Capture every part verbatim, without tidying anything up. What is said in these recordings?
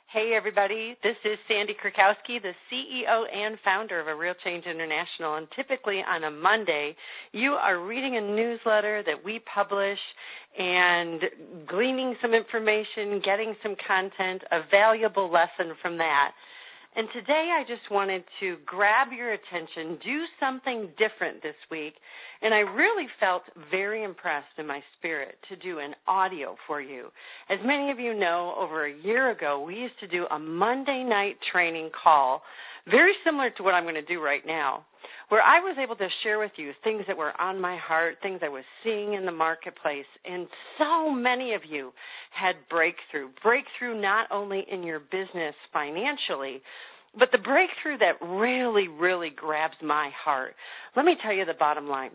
Hey, everybody. This is Sandy Krakowski, the C E O and founder of A Real Change International. And typically on a Monday, you are reading a newsletter that we publish and gleaning some information, getting some content, a valuable lesson from that. And today I just wanted to grab your attention, do something different this week, and I really felt very impressed in my spirit to do an audio for you. As many of you know, over a year ago, we used to do a Monday night training call, very similar to what I'm going to do right now, where I was able to share with you things that were on my heart, things I was seeing in the marketplace, and so many of you had breakthrough. Breakthrough not only in your business financially, but the breakthrough that really, really grabs my heart. Let me tell you the bottom line.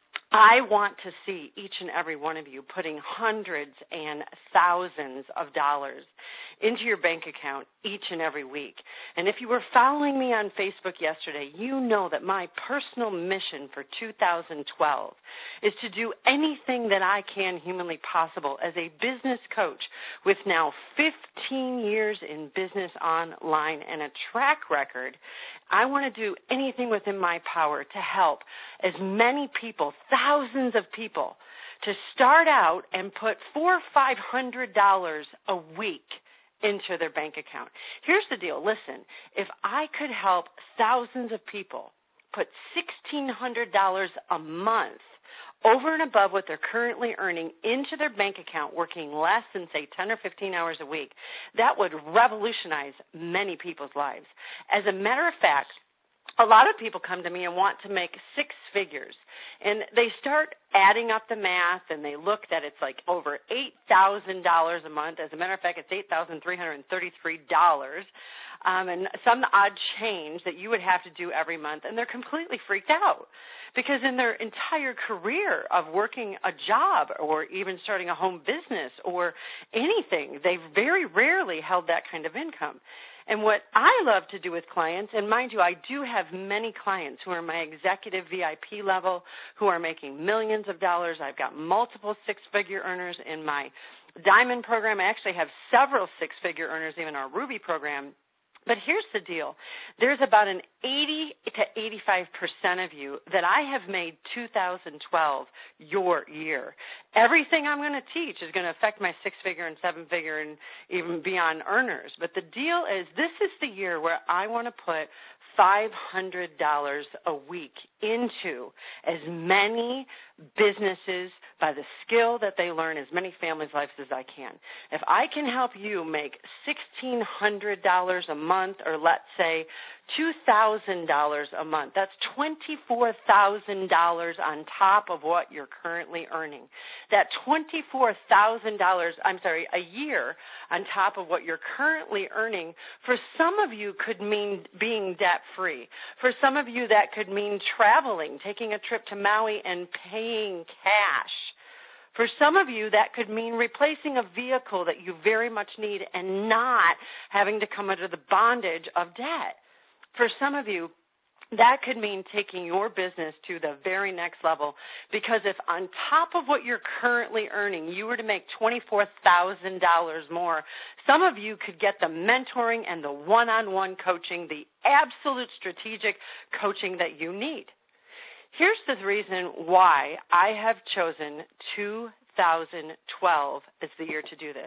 I want to see each and every one of you putting hundreds and thousands of dollars into your bank account each and every week. And if you were following me on Facebook yesterday, you know that my personal mission for two thousand twelve is to do anything that I can humanly possible as a business coach with now fifteen years in business online and a track record. I want to do anything within my power to help as many people, thousands of people, to start out and put four or five hundred dollars a week into their bank account. Here's the deal. Listen, if I could help thousands of people put sixteen hundred dollars a month over and above what they're currently earning into their bank account, working less than, say, ten or fifteen hours a week, that would revolutionize many people's lives. As a matter of fact, a lot of people come to me and want to make six figures, and they start adding up the math, and they look that it's like over eight thousand dollars a month. As a matter of fact, it's eight thousand three hundred thirty-three dollars, um, and some odd change that you would have to do every month, and they're completely freaked out because in their entire career of working a job or even starting a home business or anything, they've very rarely held that kind of income. And what I love to do with clients, and mind you, I do have many clients who are my executive V I P level, who are making millions of dollars. I've got multiple six-figure earners in my Diamond program. I actually have several six-figure earners even in our Ruby program. But here's the deal. There's about an eighty to eighty-five percent of you that I have made two thousand twelve your year. Everything I'm going to teach is going to affect my six-figure and seven-figure and even beyond earners. But the deal is this is the year where I want to put five hundred dollars a week into as many businesses by the skill that they learn, as many families' lives as I can. If I can help you make sixteen hundred dollars a month, or let's say two thousand dollars a month, that's twenty-four thousand dollars on top of what you're currently earning. That twenty-four thousand dollars, I'm sorry, a year on top of what you're currently earning, for some of you could mean being debt-free. For some of you that could mean traveling, taking a trip to Maui and paying cash. For some of you, that could mean replacing a vehicle that you very much need and not having to come under the bondage of debt. For some of you, that could mean taking your business to the very next level, because if on top of what you're currently earning, you were to make twenty-four thousand dollars more, some of you could get the mentoring and the one-on-one coaching, the absolute strategic coaching that you need. Here's the reason why I have chosen two thousand twelve as the year to do this.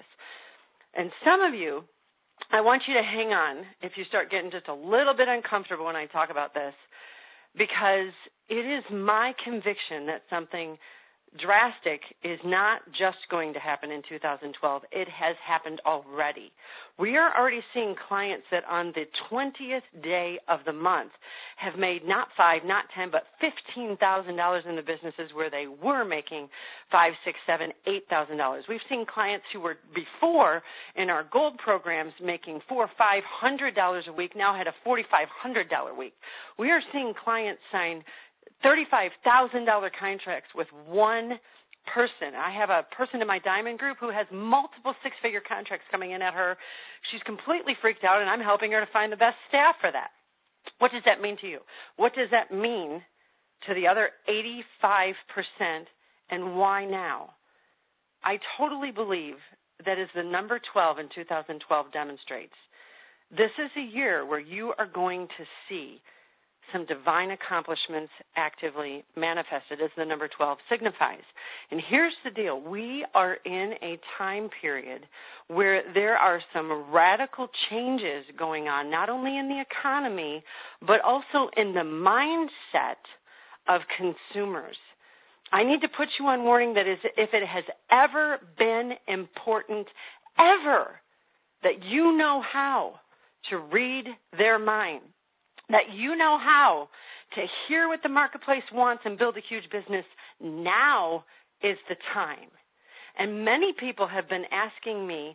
And some of you, I want you to hang on if you start getting just a little bit uncomfortable when I talk about this, because it is my conviction that something drastic is not just going to happen in two thousand twelve. It has happened already. We are already seeing clients that on the twentieth day of the month have made not five, not ten, but fifteen thousand dollars in the businesses where they were making five, six, seven, eight thousand dollars. We've seen clients who were before in our gold programs making four or five hundred dollars a week now had a forty-five hundred dollar week. We are seeing clients sign thirty-five thousand dollars contracts with one person. I have a person in my Diamond group who has multiple six-figure contracts coming in at her. She's completely freaked out, and I'm helping her to find the best staff for that. What does that mean to you? What does that mean to the other eighty-five percent, and why now? I totally believe that as the number twelve in two thousand twelve demonstrates, This is a year where you are going to see some divine accomplishments actively manifested, as the number twelve signifies. And here's the deal. We are in a time period where there are some radical changes going on, not only in the economy, but also in the mindset of consumers. I need to put you on warning that is, if it has ever been important, ever, that you know how to read their mind, that you know how to hear what the marketplace wants and build a huge business, now is the time. And many people have been asking me,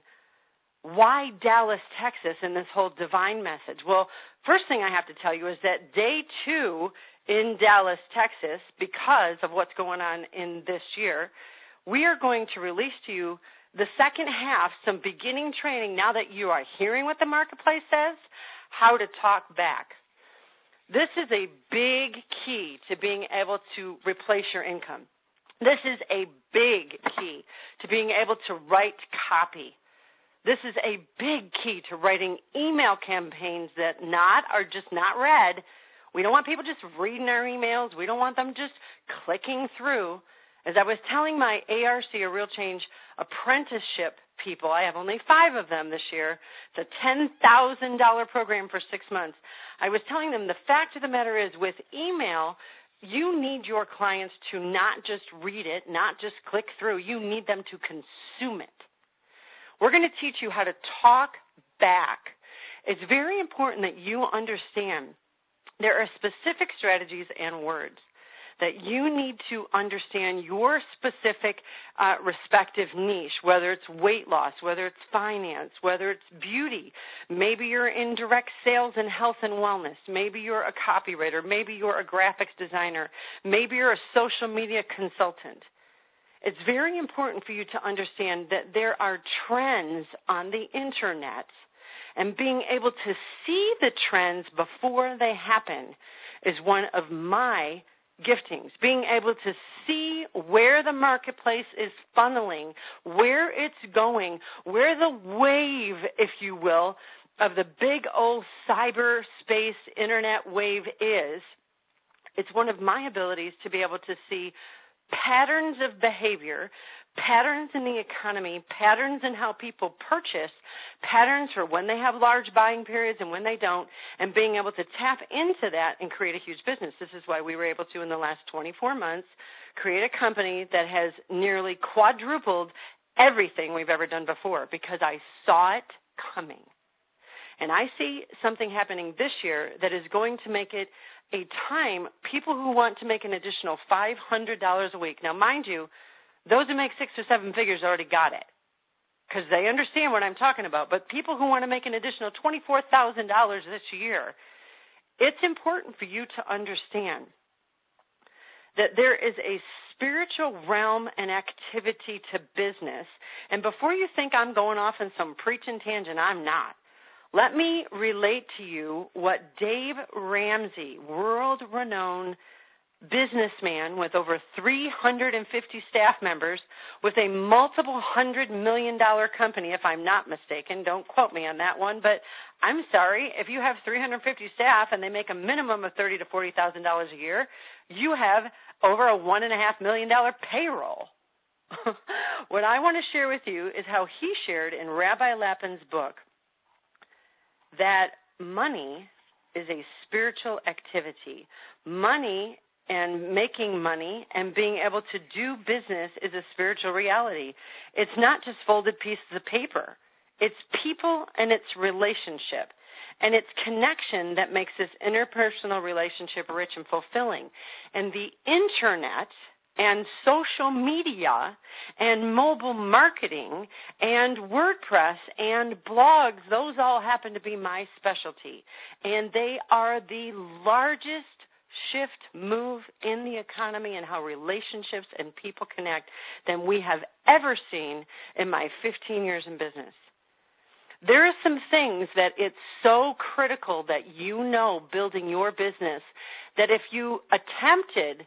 why Dallas, Texas, in this whole divine message? Well, first thing I have to tell you is that day two in Dallas, Texas, because of what's going on in this year, we are going to release to you the second half, some beginning training, now that you are hearing what the marketplace says, how to talk back. This is a big key to being able to replace your income. This is a big key to being able to write copy. This is a big key to writing email campaigns that not are just not read. We don't want people just reading our emails. We don't want them just clicking through. As I was telling my A R C, a Real Change apprenticeship people, I have only five of them this year. It's a ten thousand dollars program for six months. I was telling them the fact of the matter is with email, you need your clients to not just read it, not just click through. You need them to consume it. We're going to teach you how to talk back. It's very important that you understand there are specific strategies and words that you need to understand your specific uh, respective niche, whether it's weight loss, whether it's finance, whether it's beauty. Maybe you're in direct sales and health and wellness. Maybe you're a copywriter. Maybe you're a graphics designer. Maybe you're a social media consultant. It's very important for you to understand that there are trends on the internet, and being able to see the trends before they happen is one of my giftings. Being able to see where the marketplace is funneling, where it's going, where the wave, if you will, of the big old cyberspace internet wave is. It's one of my abilities to be able to see patterns of behavior, patterns in the economy, patterns in how people purchase, patterns for when they have large buying periods and when they don't, and being able to tap into that and create a huge business. This is why we were able to, in the last twenty-four months, create a company that has nearly quadrupled everything we've ever done before, because I saw it coming. And I see something happening this year that is going to make it a time, people who want to make an additional five hundred dollars a week. Now, mind you, those who make six or seven figures already got it, because they understand what I'm talking about. But people who want to make an additional twenty-four thousand dollars this year, it's important for you to understand that there is a spiritual realm and activity to business. And before you think I'm going off on some preaching tangent, I'm not. Let me relate to you what Dave Ramsey, world-renowned businessman with over three hundred fifty staff members, with a multiple hundred million dollar company, if I'm not mistaken. Don't quote me on that one, but I'm sorry. If you have three hundred fifty staff and they make a minimum of thirty thousand to forty thousand dollars a year, you have over a one point five million dollars payroll. What I want to share with you is how he shared in Rabbi Lapin's book that money is a spiritual activity. Money and making money and being able to do business is a spiritual reality. It's not just folded pieces of paper. It's people and it's relationship. And it's connection that makes this interpersonal relationship rich and fulfilling. And the internet and social media and mobile marketing and WordPress and blogs, those all happen to be my specialty. And they are the largest shift move in the economy and how relationships and people connect than we have ever seen in my fifteen years in business. There are some things that it's so critical that you know building your business that if you attempted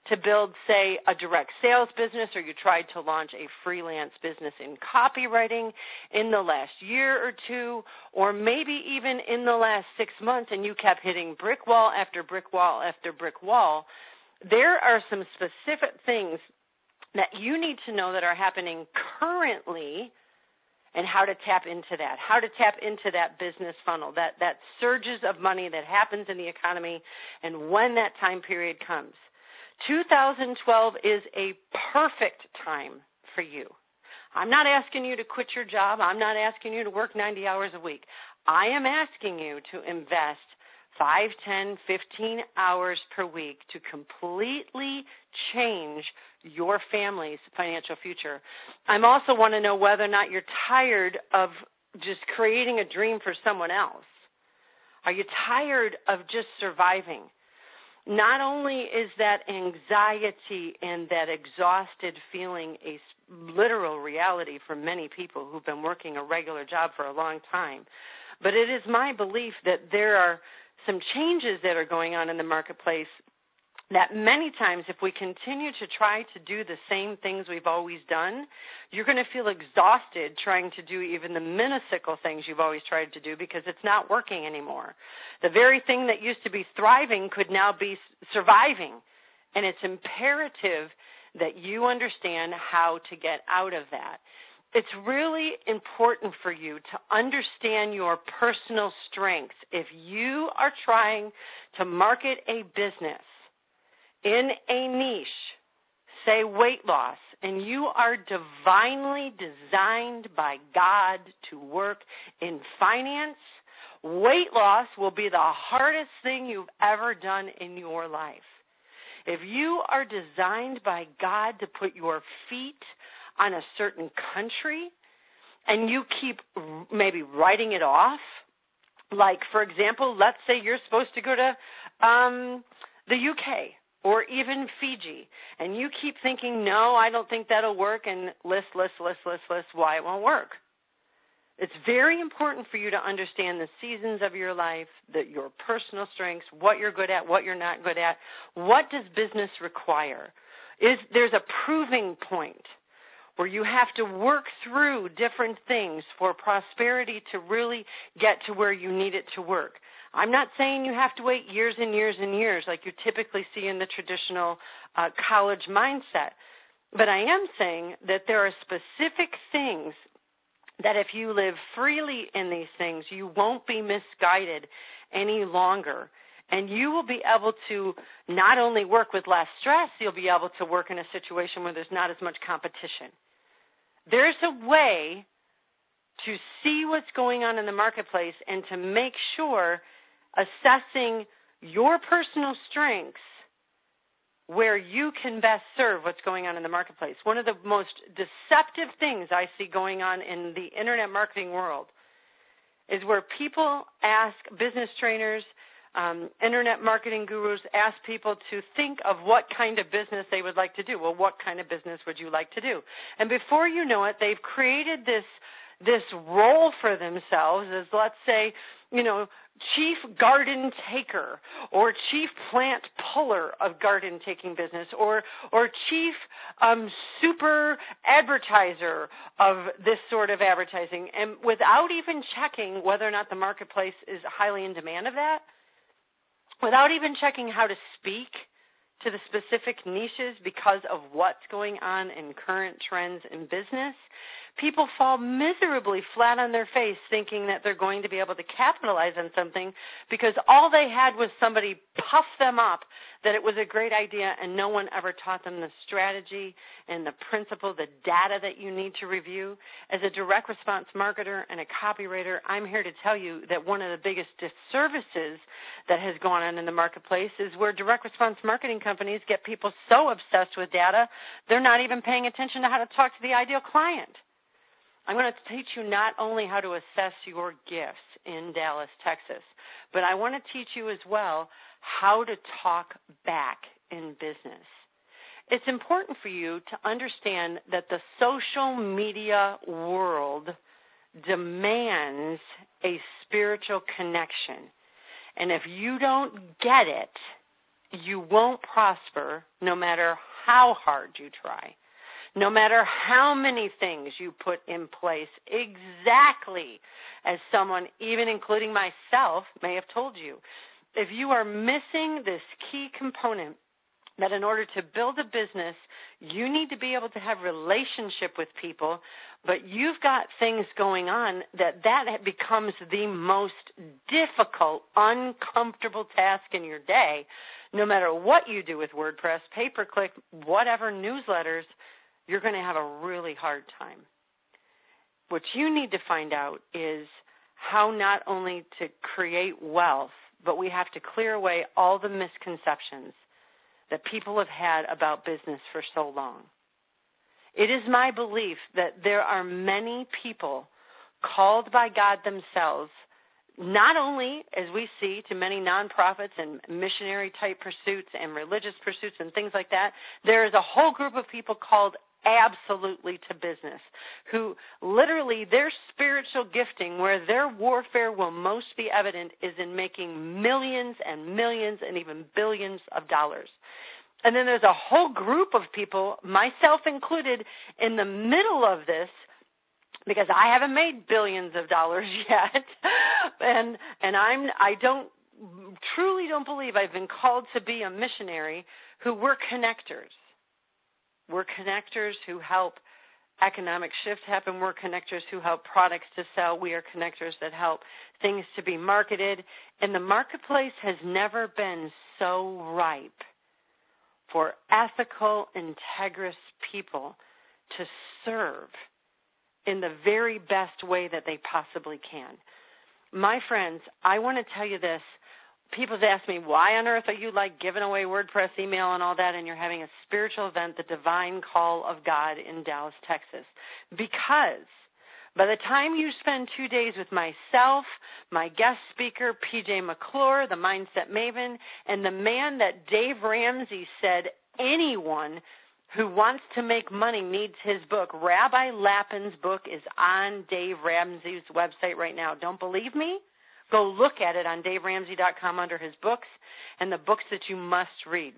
to build, say, a direct sales business, or you tried to launch a freelance business in copywriting in the last year or two, or maybe even in the last six months, and you kept hitting brick wall after brick wall after brick wall, there are some specific things that you need to know that are happening currently and how to tap into that, how to tap into that business funnel, that, that surges of money that happens in the economy and when that time period comes. two thousand twelve is a perfect time for you. I'm not asking you to quit your job. I'm not asking you to work ninety hours a week. I am asking you to invest five, ten, fifteen hours per week to completely change your family's financial future. I also want to know whether or not you're tired of just creating a dream for someone else. Are you tired of just surviving? Not only is that anxiety and that exhausted feeling a literal reality for many people who've been working a regular job for a long time, but it is my belief that there are some changes that are going on in the marketplace that many times if we continue to try to do the same things we've always done, you're going to feel exhausted trying to do even the minuscule things you've always tried to do because it's not working anymore. The very thing that used to be thriving could now be surviving, and it's imperative that you understand how to get out of that. It's really important for you to understand your personal strengths. If you are trying to market a business in a niche, say weight loss, and you are divinely designed by God to work in finance, weight loss will be the hardest thing you've ever done in your life. If you are designed by God to put your feet on a certain country and you keep maybe writing it off, like, for example, let's say you're supposed to go to um, the U K or even Fiji, and you keep thinking, no, I don't think that'll work, and list, list, list, list, list why it won't work. It's very important for you to understand the seasons of your life, that your personal strengths, what you're good at, what you're not good at. What does business require? Is there's a proving point where you have to work through different things for prosperity to really get to where you need it to work. I'm not saying you have to wait years and years and years like you typically see in the traditional uh, college mindset, but I am saying that there are specific things that if you live freely in these things, you won't be misguided any longer. And you will be able to not only work with less stress, you'll be able to work in a situation where there's not as much competition. There's a way to see what's going on in the marketplace and to make sure assessing your personal strengths where you can best serve what's going on in the marketplace. One of the most deceptive things I see going on in the internet marketing world is where people ask business trainers, um, internet marketing gurus, ask people to think of what kind of business they would like to do. Well, what kind of business would you like to do? And before you know it, they've created this this role for themselves as, let's say, you know, chief garden taker or chief plant puller of garden taking business or or chief um, super advertiser of this sort of advertising, and without even checking whether or not the marketplace is highly in demand of that, without even checking how to speak to the specific niches because of what's going on in current trends in business, people fall miserably flat on their face thinking that they're going to be able to capitalize on something because all they had was somebody puff them up that it was a great idea, and no one ever taught them the strategy and the principle, the data that you need to review. As a direct response marketer and a copywriter, I'm here to tell you that one of the biggest disservices that has gone on in the marketplace is where direct response marketing companies get people so obsessed with data, they're not even paying attention to how to talk to the ideal client. I'm going to teach you not only how to assess your gifts in Dallas, Texas, but I want to teach you as well how to talk back in business. It's important for you to understand that the social media world demands a spiritual connection. And if you don't get it, you won't prosper no matter how hard you try, no matter how many things you put in place, exactly as someone, even including myself, may have told you. If you are missing this key component, that in order to build a business, you need to be able to have relationship with people, but you've got things going on that that becomes the most difficult, uncomfortable task in your day. No matter what you do with WordPress, pay-per-click, whatever, newsletters, you're going to have a really hard time. What you need to find out is how not only to create wealth, but we have to clear away all the misconceptions that people have had about business for so long. It is my belief that there are many people called by God themselves, not only, as we see, to many nonprofits and missionary-type pursuits and religious pursuits and things like that, there is a whole group of people called absolutely to business, who literally their spiritual gifting, where their warfare will most be evident, is in making millions and millions and even billions of dollars. And then there's a whole group of people, myself included, in the middle of this, because I haven't made billions of dollars yet, and and I'm I don't truly don't believe I've been called to be a missionary, who we're connectors. We're connectors who help economic shift happen. We're connectors who help products to sell. We are connectors that help things to be marketed. And the marketplace has never been so ripe for ethical, integrous people to serve in the very best way that they possibly can. My friends, I want to tell you this. People ask me, why on earth are you like giving away WordPress email and all that, and you're having a spiritual event, the Divine Call of God in Dallas, Texas? Because by the time you spend two days with myself, my guest speaker, P J McClure, the Mindset Maven, and the man that Dave Ramsey said anyone who wants to make money needs his book. Rabbi Lapin's book is on Dave Ramsey's website right now. Don't believe me? Go look at it on dave ramsey dot com under his books and the books that you must read.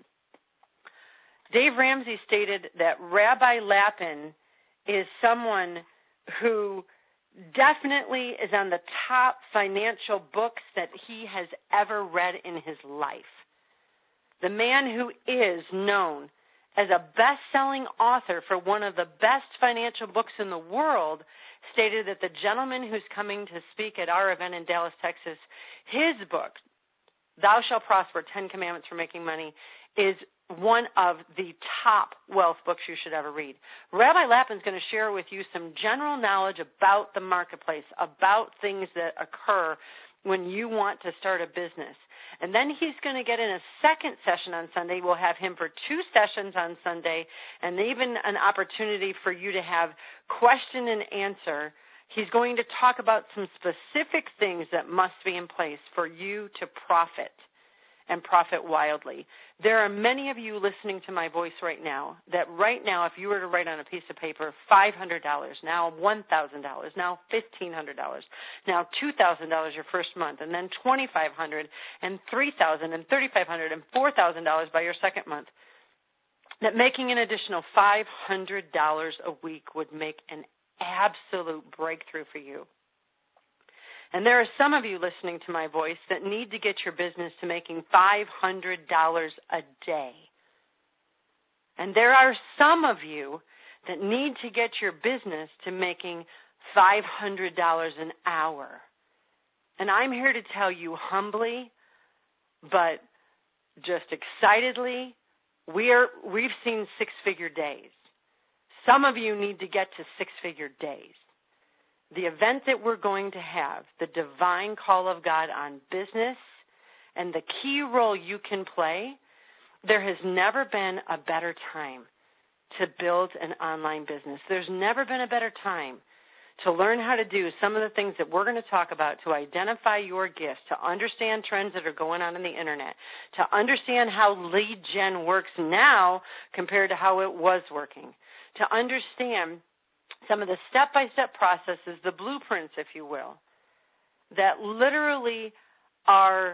Dave Ramsey stated that Rabbi Lapin is someone who definitely is on the top financial books that he has ever read in his life. The man who is known as a best-selling author for one of the best financial books in the world stated that the gentleman who's coming to speak at our event in Dallas, Texas, his book, Thou Shalt Prosper, Ten Commandments for Making Money, is one of the top wealth books you should ever read. Rabbi Lapin's going to share with you some general knowledge about the marketplace, about things that occur when you want to start a business. And then he's going to get in a second session on Sunday. We'll have him for two sessions on Sunday, and even an opportunity for you to have question and answer. He's going to talk about some specific things that must be in place for you to profit and profit wildly. There are many of you listening to my voice right now that right now, if you were to write on a piece of paper five hundred dollars, now one thousand dollars, now fifteen hundred dollars, now two thousand dollars your first month, and then twenty-five hundred dollars, and three thousand dollars, and thirty-five hundred dollars, and four thousand dollars by your second month, that making an additional five hundred dollars a week would make an absolute breakthrough for you. And there are some of you listening to my voice that need to get your business to making five hundred dollars a day. And there are some of you that need to get your business to making five hundred dollars an hour. And I'm here to tell you humbly, but just excitedly, we are, we've seen six-figure days. Some of you need to get to six-figure days. The event that we're going to have, the Divine Call of God on business, and the key role you can play, there has never been a better time to build an online business. There's never been a better time to learn how to do some of the things that we're going to talk about, to identify your gifts, to understand trends that are going on in the internet, to understand how lead gen works now compared to how it was working, to understand some of the step-by-step processes, the blueprints, if you will, that literally are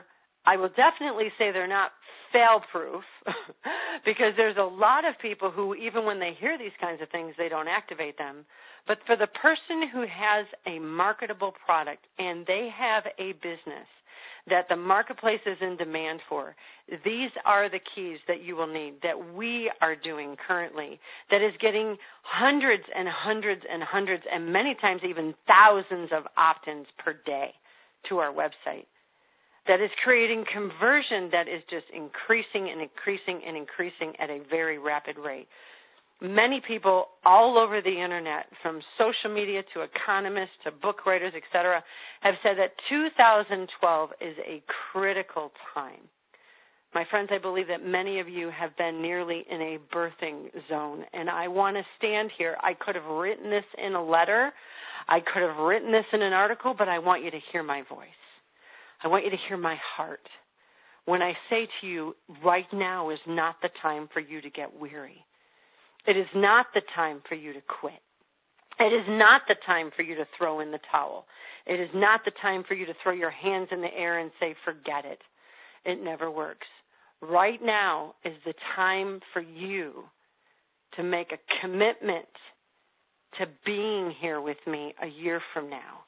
I will definitely say they're not fail-proof because there's a lot of people who, even when they hear these kinds of things, they don't activate them. But for the person who has a marketable product and they have a business that the marketplace is in demand for, these are the keys that you will need, that we are doing currently, that is getting hundreds and hundreds and hundreds and many times even thousands of opt-ins per day to our website, that is creating conversion that is just increasing and increasing and increasing at a very rapid rate. Many people all over the internet, from social media to economists to book writers, et cetera, have said that two thousand twelve is a critical time. My friends, I believe that many of you have been nearly in a birthing zone, and I want to stand here. I could have written this in a letter. I could have written this in an article, but I want you to hear my voice. I want you to hear my heart when I say to you, right now is not the time for you to get weary. It is not the time for you to quit. It is not the time for you to throw in the towel. It is not the time for you to throw your hands in the air and say, forget it. It never works. Right now is the time for you to make a commitment to being here with me a year from now.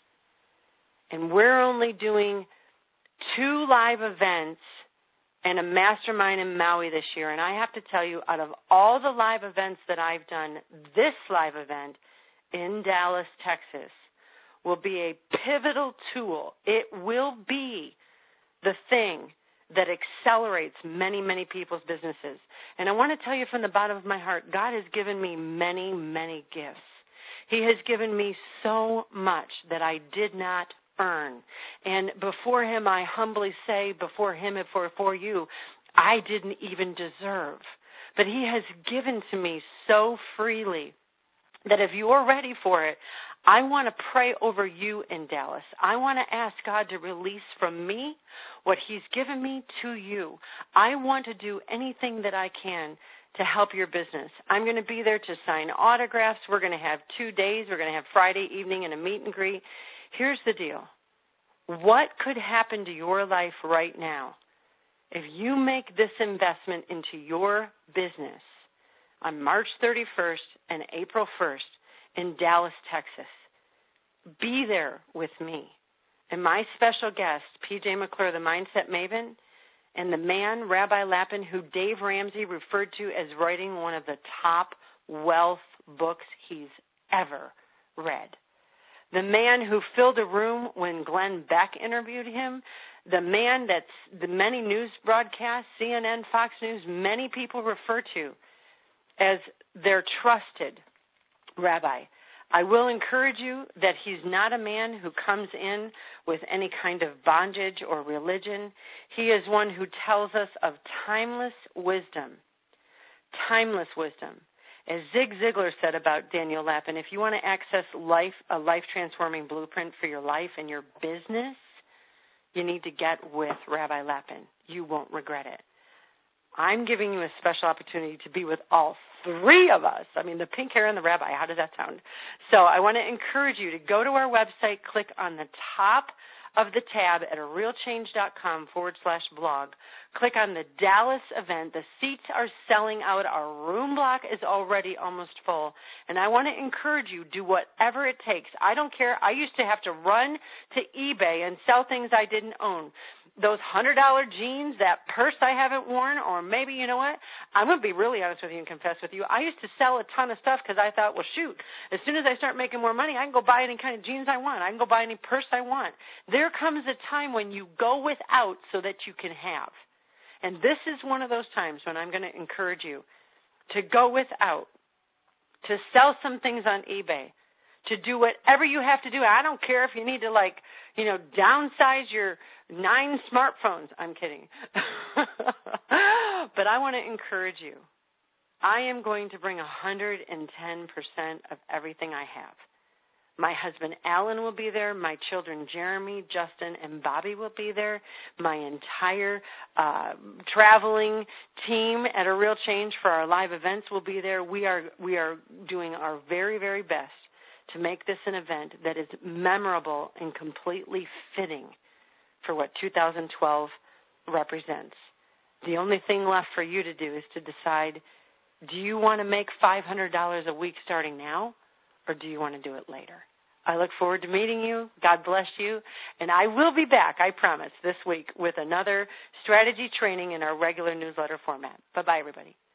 And we're only doing two live events and a mastermind in Maui this year. And I have to tell you, out of all the live events that I've done, this live event in Dallas, Texas, will be a pivotal tool. It will be the thing that accelerates many, many people's businesses. And I want to tell you from the bottom of my heart, God has given me many, many gifts. He has given me so much that I did not earn. And before him, I humbly say, before him and for, for you, I didn't even deserve. But he has given to me so freely that if you are ready for it, I want to pray over you in Dallas. I want to ask God to release from me what he's given me to you. I want to do anything that I can to help your business. I'm going to be there to sign autographs. We're going to have two days. We're going to have Friday evening and a meet and greet. Here's the deal. What could happen to your life right now if you make this investment into your business on March thirty-first and April first in Dallas, Texas? Be there with me and my special guest, P J McClure, the Mindset Maven, and the man, Rabbi Lapin, who Dave Ramsey referred to as writing one of the top wealth books he's ever read. The man who filled a room when Glenn Beck interviewed him. The man that's the many news broadcasts, C N N, Fox News, many people refer to as their trusted rabbi. I will encourage you that he's not a man who comes in with any kind of bondage or religion. He is one who tells us of timeless wisdom, timeless wisdom. As Zig Ziglar said about Daniel Lapin, if you want to access life, a life-transforming blueprint for your life and your business, you need to get with Rabbi Lapin. You won't regret it. I'm giving you a special opportunity to be with all three of us. I mean, the pink hair and the rabbi, how does that sound? So I want to encourage you to go to our website, click on the top of the tab at arealchange.com forward slash blog. Click on the Dallas event. The seats are selling out. Our room block is already almost full. And I want to encourage you, do whatever it takes. I don't care. I used to have to run to eBay and sell things I didn't own. Those one hundred dollars jeans, that purse I haven't worn, or maybe, you know what, I'm going to be really honest with you and confess with you. I used to sell a ton of stuff because I thought, well, shoot, as soon as I start making more money, I can go buy any kind of jeans I want. I can go buy any purse I want. There comes a time when you go without so that you can have. And this is one of those times when I'm going to encourage you to go without, to sell some things on eBay, to do whatever you have to do. I don't care if you need to, like, you know, downsize your nine smartphones. I'm kidding. But I want to encourage you. I am going to bring one hundred ten percent of everything I have. My husband, Alan, will be there. My children, Jeremy, Justin, and Bobby will be there. My entire uh, traveling team at A Real Change for our live events will be there. We are we are doing our very, very best to make this an event that is memorable and completely fitting for what two thousand twelve represents. The only thing left for you to do is to decide, do you want to make five hundred dollars a week starting now, or do you want to do it later? I look forward to meeting you. God bless you. And I will be back, I promise, this week with another strategy training in our regular newsletter format. Bye-bye, everybody.